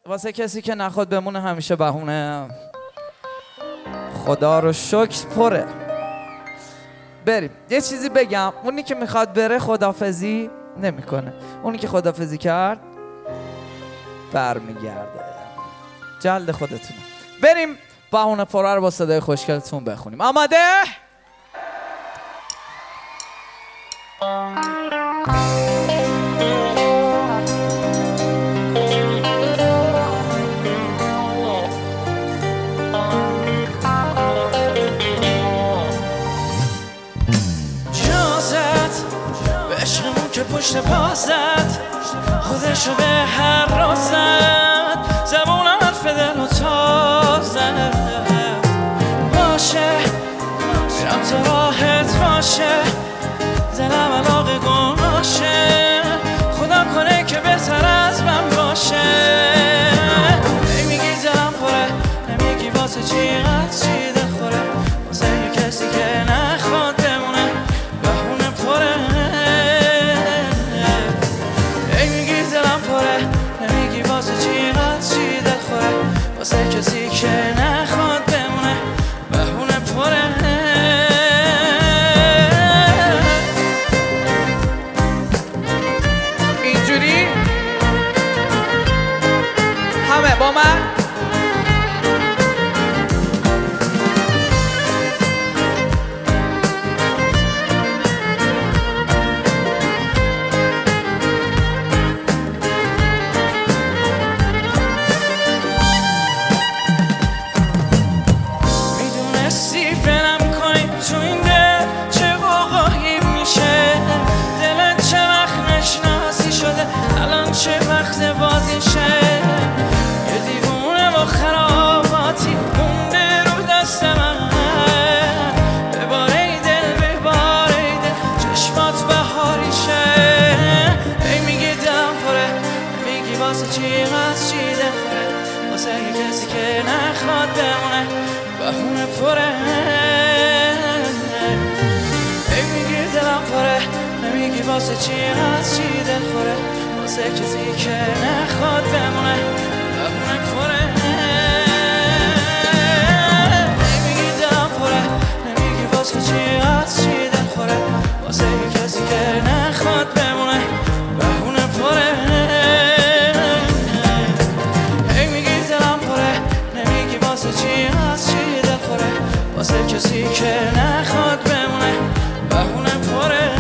واسه کسی که نخواد بمونه همیشه بهونه. خدا رو شکر پره. بریم یه چیزی بگم. اونی که میخواد بره خدافزی نمیکنه، اونی که خدافزی کرد برمیگرده. جلد خودتون. بریم بهونه پره رو با صدای خوشگلتون بخونیم. آماده؟ که پشت پا زد خودشو به هر را زد، زبون حرف دل و تا زد. باشه میرم تو راحت باشه، دلم علاقه گناشه، خدا کنه که بهتر از من باشه. نمیگی دلم پره، نمیگی واسه چی قد چی دل خوره، واسه یه کسی که نخواد بمونه بهونه پره. واسه کسی که نخواد بمونه بهونه پره. اینجوری همه با من. چه وقت بازیشه یه دیوونه با خراباتی مونده رو دست من. بباره دل بباره دل چشمات بهاریشه. ای میگی دلم پره، میگی واسه چی قد چی دل خوره، واسه یه کسی که نخواد بمونه بهونه پره. ای میگی دلم پره، نمیگی واسه چی قد چی دل خوره، واسه کسی که نخواد بمونه بهونه پره. نمیگی دلم پره، نمیگی واسه چی از چی دل خوره، واسه کسی که نخواد بمونه بهونه پره. نمیگی دلم پره، نمیگی واسه چی از چی دل خوره، واسه کسی که نخواد بمونه بهونه پره.